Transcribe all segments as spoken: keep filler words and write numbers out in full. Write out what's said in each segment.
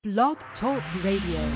Blog Talk Radio.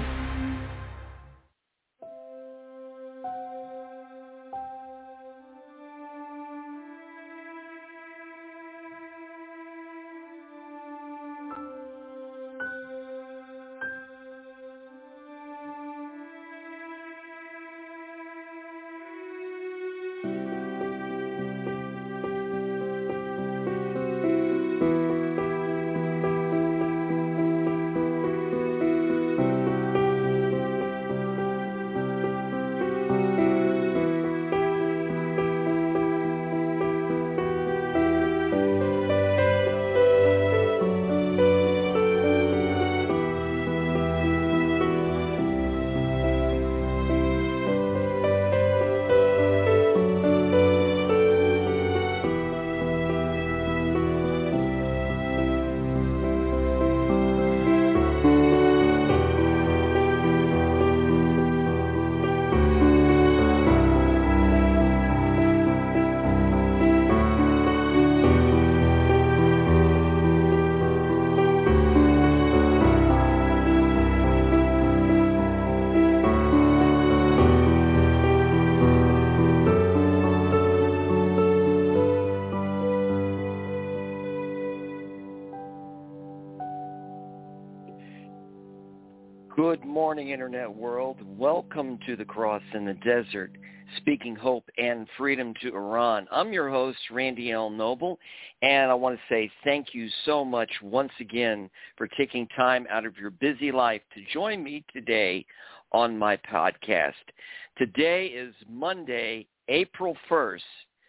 Good morning, Internet world. Welcome to The Cross in the Desert, speaking hope and freedom to Iran. I'm your host, Randy L. Noble, and I want to say thank you so much once again for taking time out of your busy life to join me today on my podcast. Today is Monday, April first,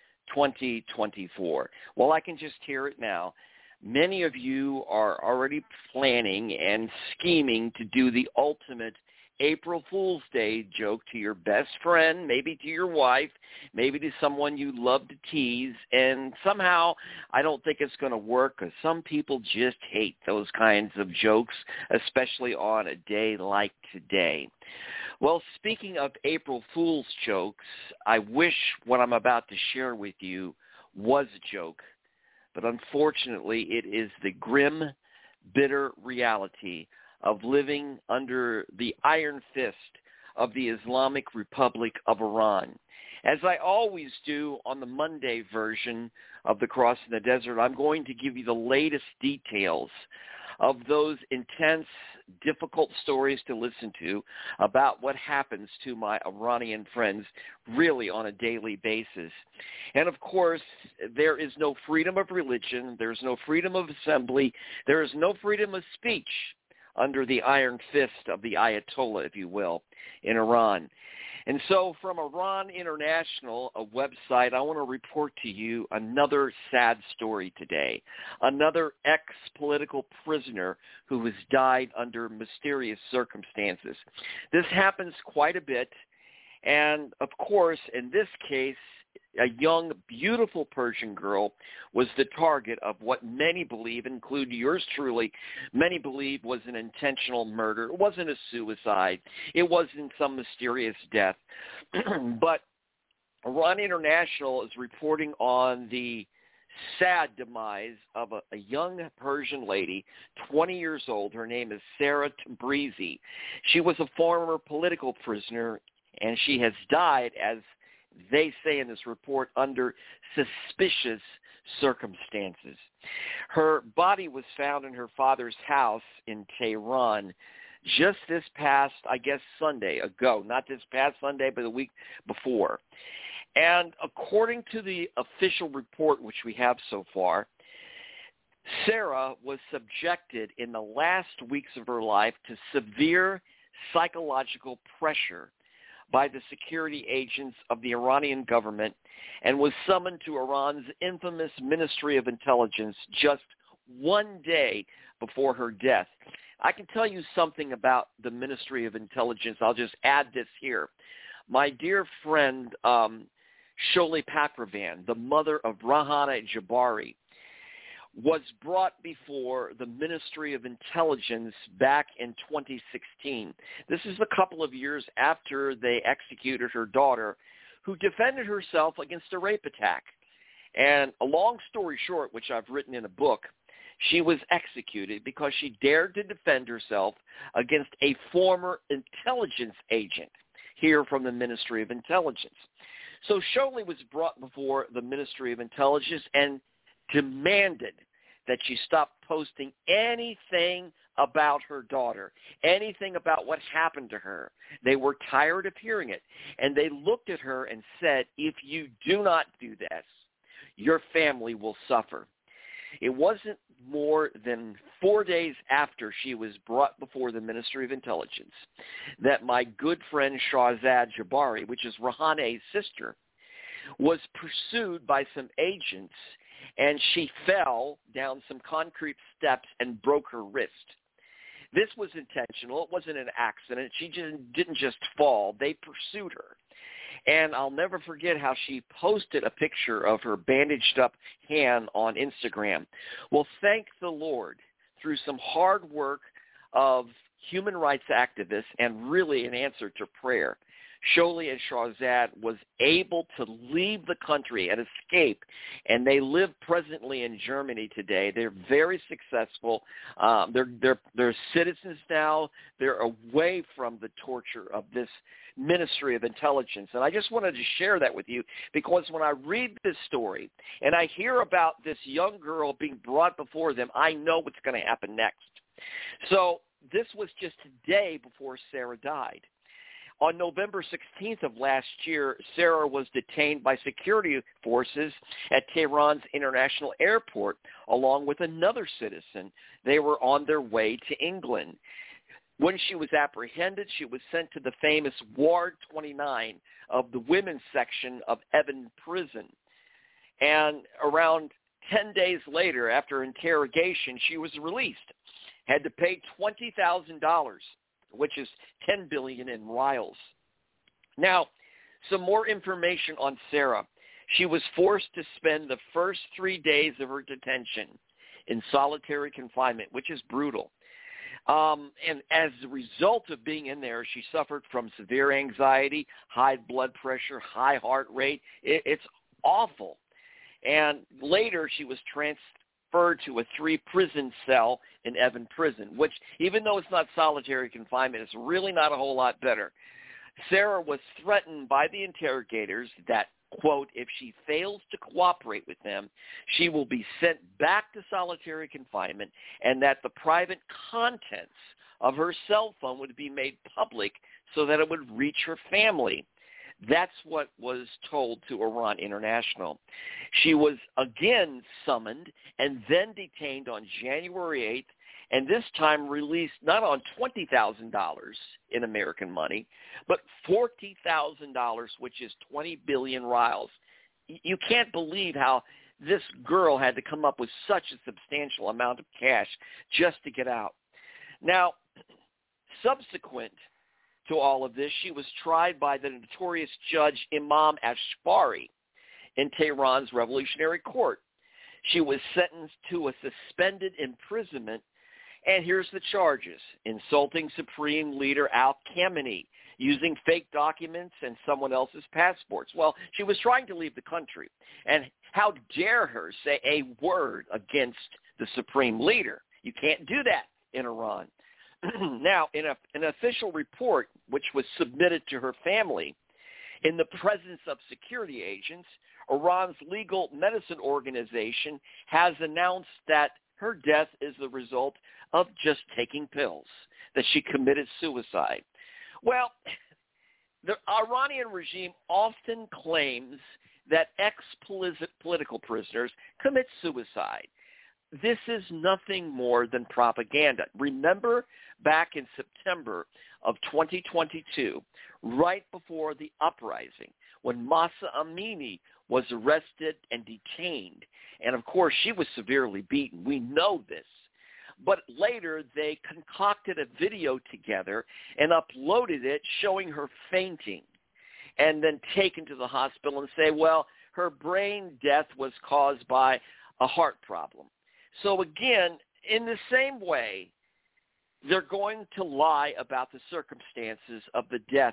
twenty twenty-four. Well, I can just hear it now. Many of you are already planning and scheming to do the ultimate April Fool's Day joke to your best friend, maybe to your wife, maybe to someone you love to tease, and somehow I don't think it's going to work because some people just hate those kinds of jokes, especially on a day like today. Well, speaking of April Fool's jokes, I wish what I'm about to share with you was a joke. But unfortunately, it is the grim, bitter reality of living under the iron fist of the Islamic Republic of Iran. As I always do on the Monday version of The Cross in the Desert, I'm going to give you the latest details of those intense, difficult stories to listen to about what happens to my Iranian friends really on a daily basis. And of course, there is no freedom of religion, there's no freedom of assembly, there is no freedom of speech under the iron fist of the Ayatollah, if you will, in Iran. And so from Iran International, a website, I want to report to you another sad story today. Another ex-political prisoner who has died under mysterious circumstances. This happens quite a bit. And, of course, in this case, a young, beautiful Persian girl was the target of what many believe, including yours truly, many believe was an intentional murder. It wasn't a suicide. It wasn't some mysterious death. But Iran International is reporting on the sad demise of a, a young Persian lady, twenty years old. Her name is Sarah Tabrizi. She was a former political prisoner, and she has died, as they say in this report, under suspicious circumstances. Her body was found in her father's house in Tehran just this past, I guess, Sunday ago. Not this past Sunday, but the week before. And according to the official report, which we have so far, Sarah was subjected in the last weeks of her life to severe psychological pressure by the security agents of the Iranian government and was summoned to Iran's infamous Ministry of Intelligence just one day before her death. I can tell you something about the Ministry of Intelligence. I'll just add this here. My dear friend, um, Sholeh Pakrovan, the mother of Rahana Jabari, was brought before the Ministry of Intelligence back in twenty sixteen. This is a couple of years after they executed her daughter, who defended herself against a rape attack. And a long story short, which I've written in a book, She was executed because she dared to defend herself against a former intelligence agent here from the Ministry of Intelligence. So Sholey was brought before the Ministry of Intelligence and demanded that she stop posting anything about her daughter, anything about what happened to her. They were tired of hearing it, and they looked at her and said, if you do not do this, your family will suffer. It wasn't more than four days after she was brought before the Ministry of Intelligence that my good friend Shahzad Jabari, which is Rahane's sister, was pursued by some agents, and she fell down some concrete steps and broke her wrist. This was intentional. It wasn't an accident. She just didn't just fall. They pursued her. And I'll never forget how she posted a picture of her bandaged up hand on Instagram. Well, thank the Lord, through some hard work of human rights activists and really an answer to prayer, Sholey and Shahzad was able to leave the country and escape, and they live presently in Germany today. They're very successful. Um, they're they're they're citizens now. They're away from the torture of this Ministry of Intelligence, and I just wanted to share that with you because when I read this story and I hear about this young girl being brought before them, I know what's going to happen next. So this was just a day before Sarah died. On November sixteenth of last year, Sarah was detained by security forces at Tehran's International Airport along with another citizen. They were on their way to England. When she was apprehended, she was sent to the famous Ward twenty-nine of the women's section of Evin Prison. And around ten days later, after interrogation, she was released, had to pay twenty thousand dollars. Which is ten billion dollars in rials. Now, some more information on Sarah. She was forced to spend the first three days of her detention in solitary confinement, which is brutal. Um, and as a result of being in there, she suffered from severe anxiety, high blood pressure, high heart rate. It, it's awful. And later, she was transferred to a three-prison cell in Evin Prison, which, even though it's not solitary confinement, it's really not a whole lot better. Sarah was threatened by the interrogators that, quote, if she fails to cooperate with them, she will be sent back to solitary confinement, and that the private contents of her cell phone would be made public so that it would reach her family. That's what was told to Iran International. She was again summoned and then detained on January eighth, and this time released not on twenty thousand dollars in American money, but forty thousand dollars, which is twenty billion rials. You can't believe how this girl had to come up with such a substantial amount of cash just to get out. Now, subsequent to all of this, she was tried by the notorious judge Imam Ashbari in Tehran's Revolutionary Court. She was sentenced to a suspended imprisonment, and here's the charges: insulting Supreme Leader Al-Khamenei, using fake documents and someone else's passports. Well, she was trying to leave the country, and how dare her say a word against the Supreme Leader? You can't do that in Iran. Now, in a, an official report which was submitted to her family, in the presence of security agents, Iran's legal medicine organization has announced that her death is the result of just taking pills, that she committed suicide. Well, the Iranian regime often claims that ex-political prisoners commit suicide. This is nothing more than propaganda. Remember back in September of twenty twenty-two, right before the uprising, when Mahsa Amini was arrested and detained. And, of course, she was severely beaten. We know this. But later they concocted a video together and uploaded it showing her fainting and then taken to the hospital and say, well, her brain death was caused by a heart problem. So again, in the same way, they're going to lie about the circumstances of the death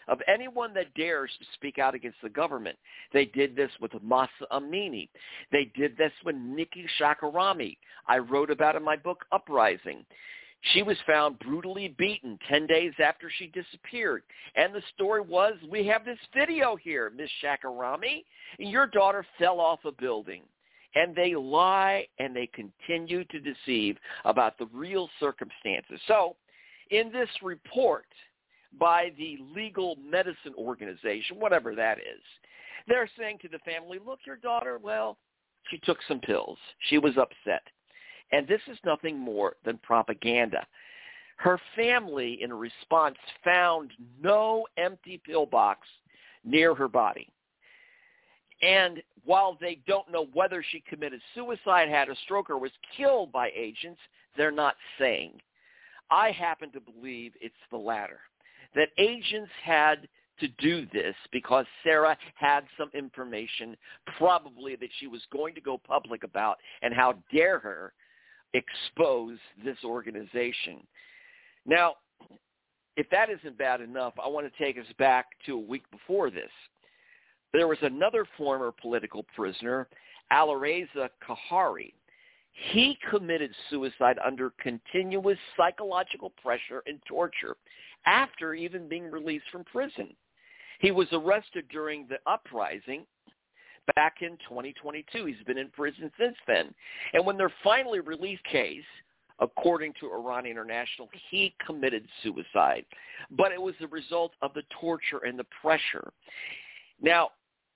of anyone that dares to speak out against the government. They did this with Mahsa Amini. They did this with Nikki Shakarami. I wrote about in my book, Uprising. She was found brutally beaten ten days after she disappeared. And the story was, we have this video here, Miss Shakarami. Your daughter fell off a building. And they lie and they continue to deceive about the real circumstances. So in this report by the Legal Medicine Organization, whatever that is, they're saying to the family, look, your daughter, well, she took some pills. She was upset. And this is nothing more than propaganda. Her family, in response, found no empty pill box near her body. And while they don't know whether she committed suicide, had a stroke, or was killed by agents, they're not saying. I happen to believe it's the latter, that agents had to do this because Sarah had some information probably that she was going to go public about, and how dare her expose this organization. Now, if that isn't bad enough, I want to take us back to a week before this. There was another former political prisoner, Alireza Kahari. He committed suicide under continuous psychological pressure and torture after even being released from prison. He was arrested during the uprising back in twenty twenty-two. He's been in prison since then. And when their finally released case, according to Iran International, he committed suicide. But it was the result of the torture and the pressure. Now,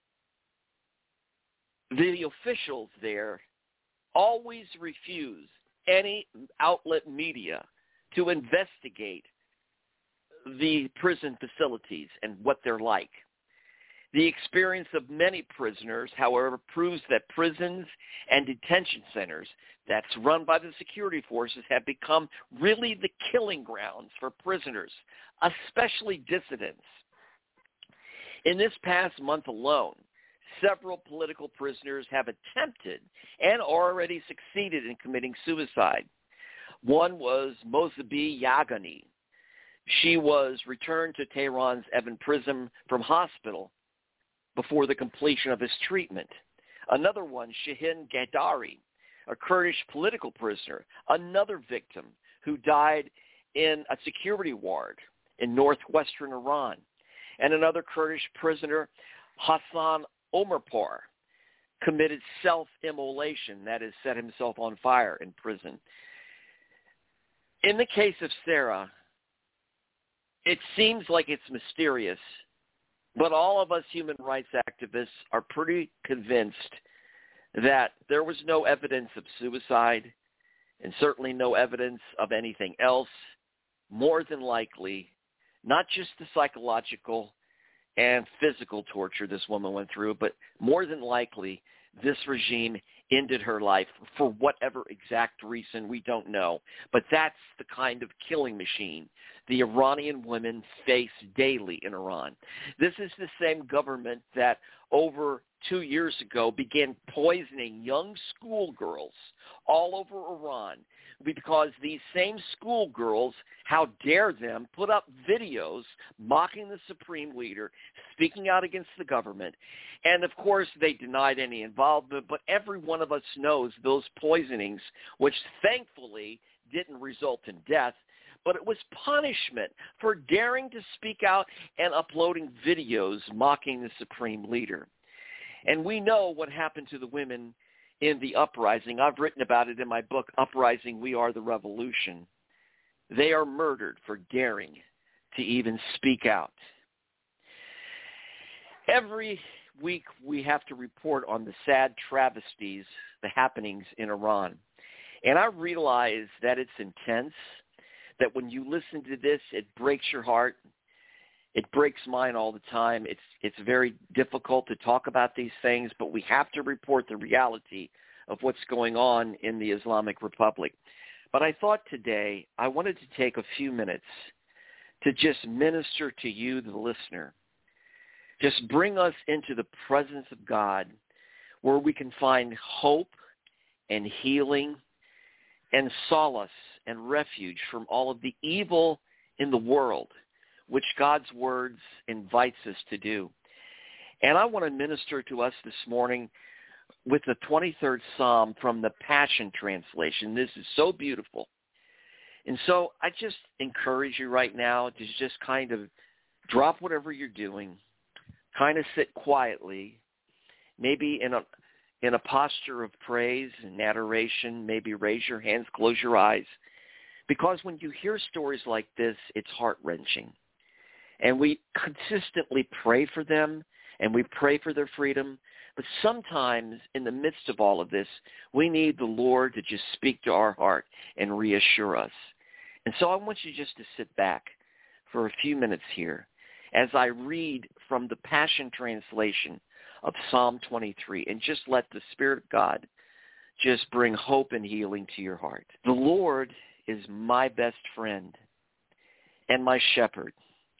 the officials there always refuse any outlet media to investigate the prison facilities and what they're like. The experience of many prisoners, however, proves that prisons and detention centers that's run by the security forces have become really the killing grounds for prisoners, especially dissidents. In this past month alone, several political prisoners have attempted and already succeeded in committing suicide. One was Mossabi Yagani. She was returned to Tehran's Evin Prison from hospital before the completion of his treatment. Another one, Shahin Gadari, a Kurdish political prisoner, another victim who died in a security ward in northwestern Iran. And another Kurdish prisoner, Hassan Omarpur, committed self-immolation, that is, set himself on fire in prison. In the case of Sarah, it seems like it's mysterious, but all of us human rights activists are pretty convinced that there was no evidence of suicide and certainly no evidence of anything else. More than likely, not just the psychological and physical torture this woman went through, but more than likely this regime ended her life for whatever exact reason, we don't know. But that's the kind of killing machine the Iranian women face daily in Iran. This is the same government that over two years ago began poisoning young schoolgirls all over Iran because these same schoolgirls, how dare them, put up videos mocking the supreme leader, speaking out against the government. And, of course, they denied any involvement, but every one of us knows those poisonings, which thankfully didn't result in death, but it was punishment for daring to speak out and uploading videos mocking the supreme leader. And we know what happened to the women in the uprising. I've written about it in my book, Uprising, We Are the Revolution. They are murdered for daring to even speak out. Every week we have to report on the sad travesties, the happenings in Iran. And I realize that it's intense, that when you listen to this, it breaks your heart. It breaks mine all the time. It's it's very difficult to talk about these things, but we have to report the reality of what's going on in the Islamic Republic. But I thought today I wanted to take a few minutes to just minister to you, the listener. Just bring us into the presence of God where we can find hope and healing and solace and refuge from all of the evil in the world. which God's words invites us to do. And I want to minister to us this morning with the twenty-third Psalm from the Passion Translation. This is so beautiful. And so I just encourage you right now to just kind of drop whatever you're doing, kind of sit quietly, maybe in a in a posture of praise and adoration, maybe raise your hands, close your eyes. Because when you hear stories like this, it's heart-wrenching. And we consistently pray for them, and we pray for their freedom. But sometimes in the midst of all of this, we need the Lord to just speak to our heart and reassure us. And so I want you just to sit back for a few minutes here as I read from the Passion Translation of Psalm twenty-three, and just let the Spirit of God just bring hope and healing to your heart. The Lord is my best friend and my shepherd.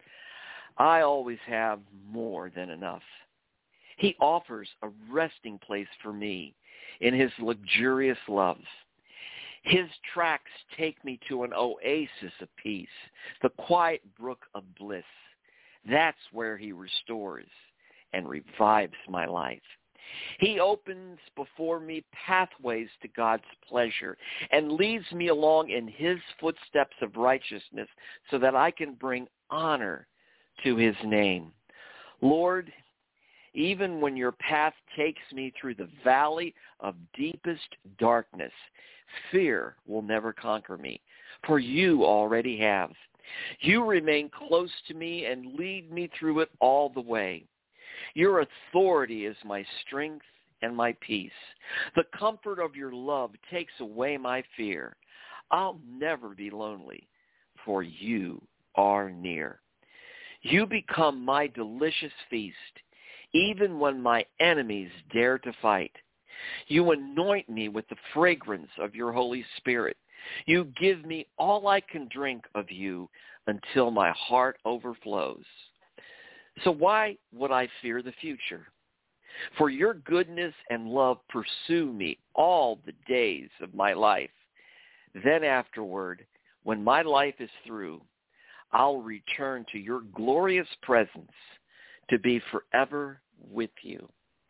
I always have more than enough. He offers a resting place for me in his luxurious love. His tracks take me to an oasis of peace, the quiet brook of bliss. That's where he restores and revives my life. He opens before me pathways to God's pleasure and leads me along in his footsteps of righteousness so that I can bring honor to his name. Lord, even when your path takes me through the valley of deepest darkness, fear will never conquer me, for you already have. You remain close to me and lead me through it all the way. Your authority is my strength and my peace. The comfort of your love takes away my fear. I'll never be lonely, for you are near. You become my delicious feast, even when my enemies dare to fight. You anoint me with the fragrance of your Holy Spirit. You give me all I can drink of you until my heart overflows. So why would I fear the future? For your goodness and love pursue me all the days of my life. Then afterward, when my life is through, I'll return to your glorious presence to be forever with you.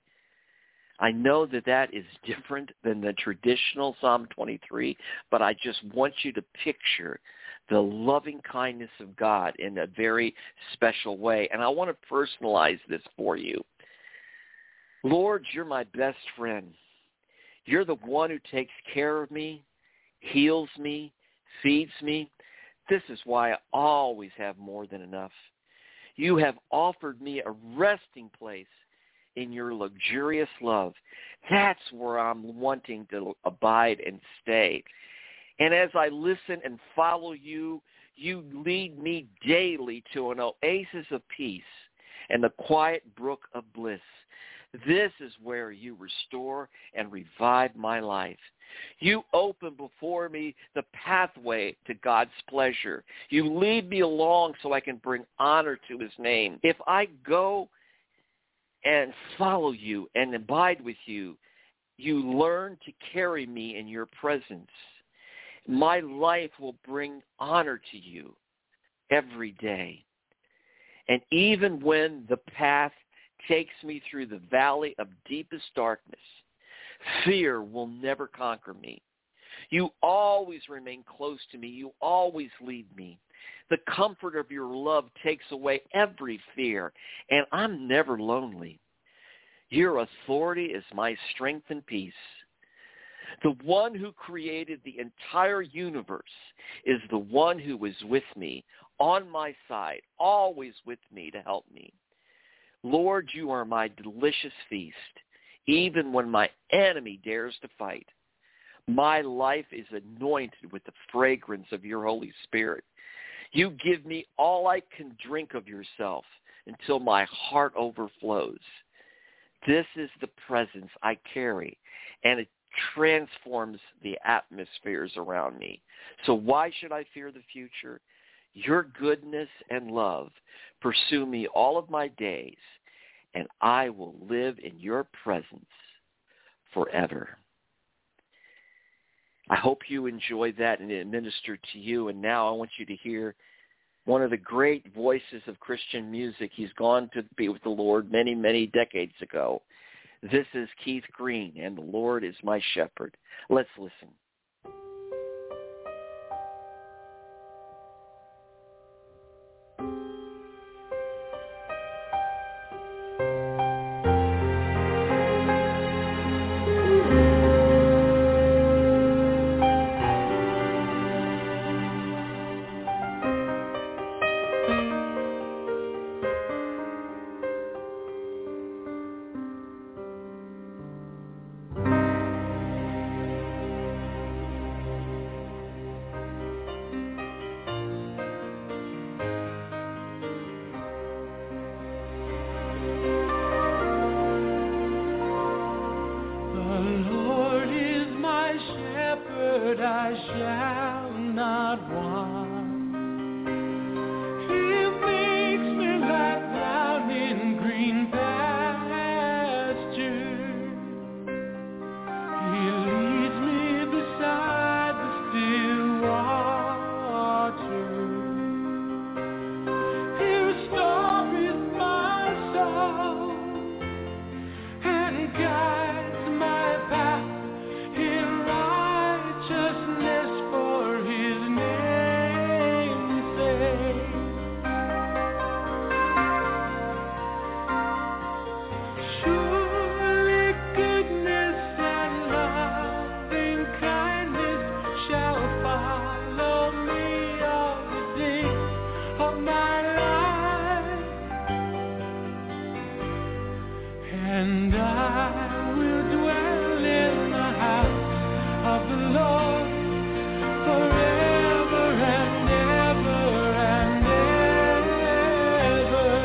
I know that that is different than the traditional Psalm twenty-three, but I just want you to picture the loving kindness of God in a very special way. And I want to personalize this for you. Lord, you're my best friend. You're the one who takes care of me, heals me, feeds me. This is why I always have more than enough. You have offered me a resting place in your luxurious love. That's where I'm wanting to abide and stay. And as I listen and follow you, you lead me daily to an oasis of peace and the quiet brook of bliss. This is where you restore and revive my life. You open before me the pathway to God's pleasure. You lead me along so I can bring honor to his name. If I go and follow you and abide with you, you learn to carry me in your presence. My life will bring honor to you every day. And even when the path takes me through the valley of deepest darkness, fear will never conquer me. You always remain close to me. You always lead me. The comfort of your love takes away every fear, and I'm never lonely. Your authority is my strength and peace. The one who created the entire universe is the one who is with me, on my side, always with me to help me. Lord, you are my delicious feast, even when my enemy dares to fight. My life is anointed with the fragrance of your Holy Spirit. You give me all I can drink of yourself until my heart overflows. This is the presence I carry, and it transforms the atmospheres around me. So why should I fear the future? Your goodness and love pursue me all of my days, and I will live in your presence forever. I hope you enjoyed that and it ministered to you. And now I want you to hear one of the great voices of Christian music. He's gone to be with the Lord many, many decades ago. This is Keith Green, and the Lord is my shepherd. Let's listen. I shall not want. He makes me lie down in green pastures. He leads me beside the still waters. He restores my soul and guides my path in righteousness for his name's sake. Surely goodness and loving kindness shall follow me all the days of my life, and I will dwell in the house of the Lord forever and ever and ever.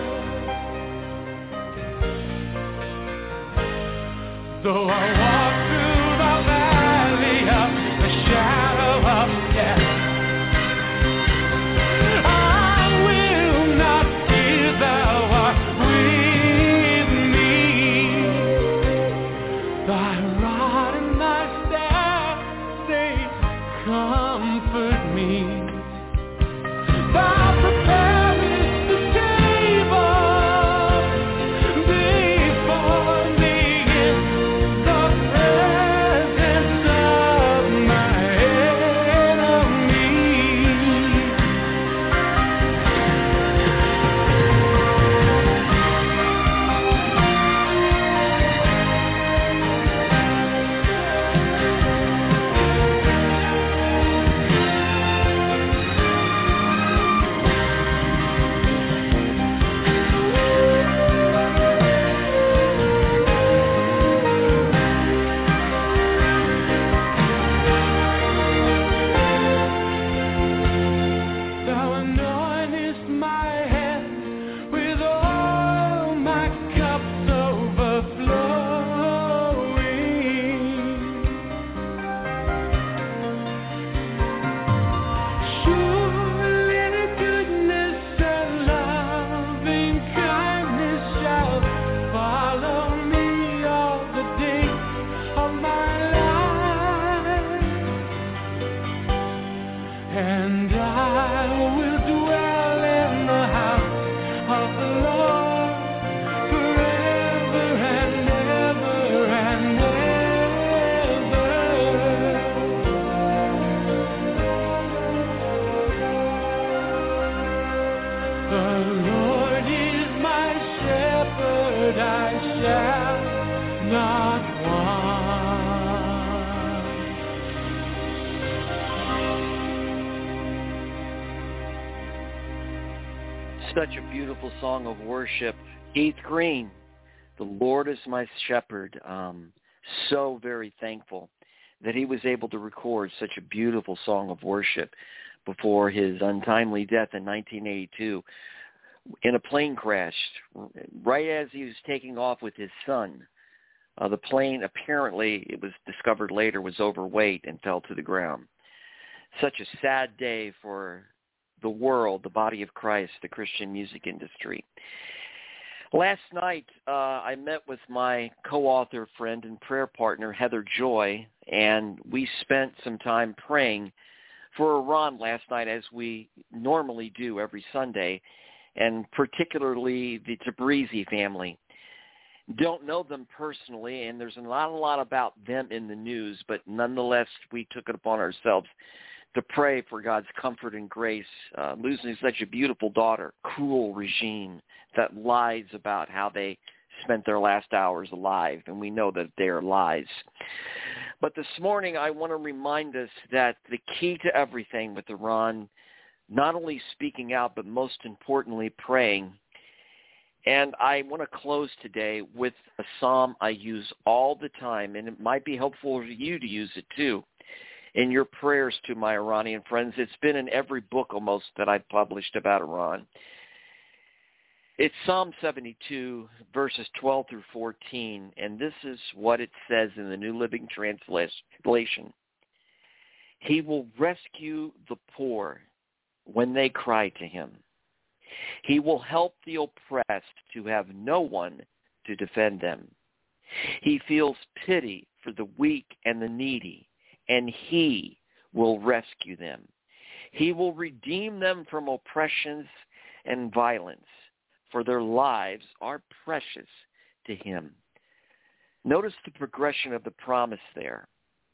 Though I walk through the valley of the shadow of death, I will not fear, thou art with me. Thy rod and thy staff, they comfort me. Thou preparest the table before me in the presence of my enemies. Thou anointest my head with oil, my cups overflowing. Surely goodness and loving kindness shall follow me all the days of my life, and I will dwell in the house of the Lord forever and ever and ever. The Lord is my shepherd, I shall not want. Such a beautiful song of worship. Keith Green, the Lord is my shepherd. Um, so very thankful that he was able to record such a beautiful song of worship before his untimely death in nineteen eighty-two in a plane crash, right as he was taking off with his son. Uh, the plane, apparently, it was discovered later, was overweight and fell to the ground. Such a sad day for the world, the body of Christ, the Christian music industry. Last night, uh, I met with my co-author friend and prayer partner, Heather Joy, and we spent some time praying for Iran last night, as we normally do every Sunday, and particularly the Tabrizi family. Don't know them personally, and there's not a lot about them in the news, but nonetheless, we took it upon ourselves to pray for God's comfort and grace, uh, losing such a beautiful daughter. Cruel regime that lies about how they spent their last hours alive, and we know that they are lies. But this morning, I want to remind us that the key to everything with Iran, not only speaking out, but most importantly, praying. And I want to close today with a psalm I use all the time, and it might be helpful for you to use it too in your prayers to my Iranian friends. It's been in every book almost that I've published about Iran. It's Psalm seventy-two, verses twelve through fourteen, and this is what it says in the New Living Translation. He will rescue the poor when they cry to him. He will help the oppressed who have no one to defend them. He feels pity for the weak and the needy, and he will rescue them. He will redeem them from oppressions and violence, for their lives are precious to him. Notice the progression of the promise there.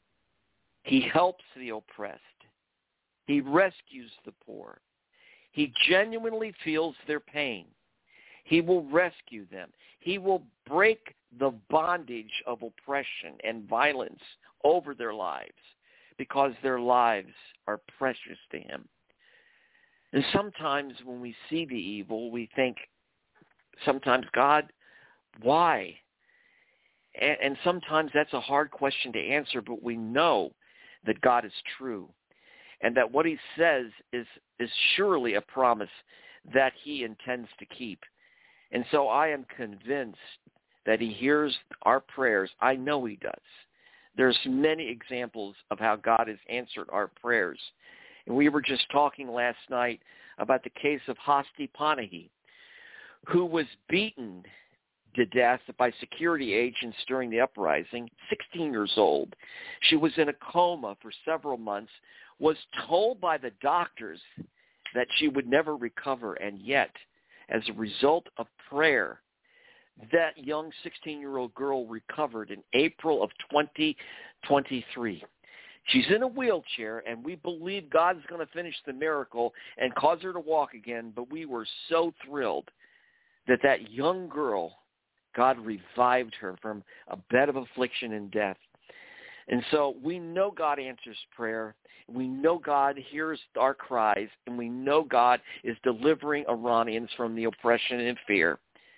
He helps the oppressed. He rescues the poor. He genuinely feels their pain. He will rescue them. He will break the bondage of oppression and violence over their lives because their lives are precious to him. And sometimes when we see the evil, we think, sometimes, God, why? And, and sometimes that's a hard question to answer, but we know that God is true and that what he says is, is surely a promise that he intends to keep. And so I am convinced that he hears our prayers. I know he does. There's many examples of how God has answered our prayers. And we were just talking last night about the case of Hasti Panahi, who was beaten to death by security agents during the uprising, sixteen years old. She was in a coma for several months, was told by the doctors that she would never recover, and yet, as a result of prayer, that young sixteen-year-old girl recovered in April of twenty twenty-three. She's in a wheelchair, and we believe God's going to finish the miracle and cause her to walk again, but we were so thrilled that that young girl, God revived her from a bed of affliction and death. And so we know God answers prayer. We know God hears our cries, and we know God is delivering Iranians from the oppression and fear.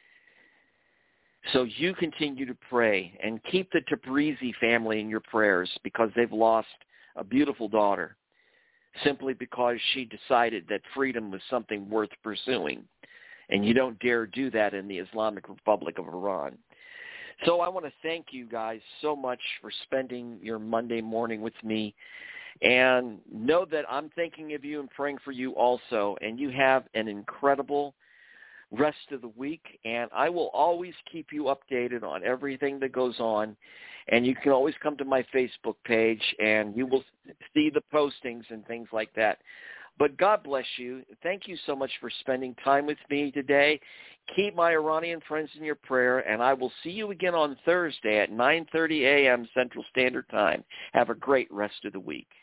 So you continue to pray and keep the Tabrizi family in your prayers because they've lost a beautiful daughter simply because she decided that freedom was something worth pursuing. And you don't dare do that in the Islamic Republic of Iran. So I want to thank you guys so much for spending your Monday morning with me. And know that I'm thinking of you and praying for you also. And you have an incredible rest of the week. And I will always keep you updated on everything that goes on. And you can always come to my Facebook page and you will see the postings and things like that. But God bless you. Thank you so much for spending time with me today. Keep my Iranian friends in your prayer, and I will see you again on Thursday at nine thirty a.m. Central Standard Time. Have a great rest of the week.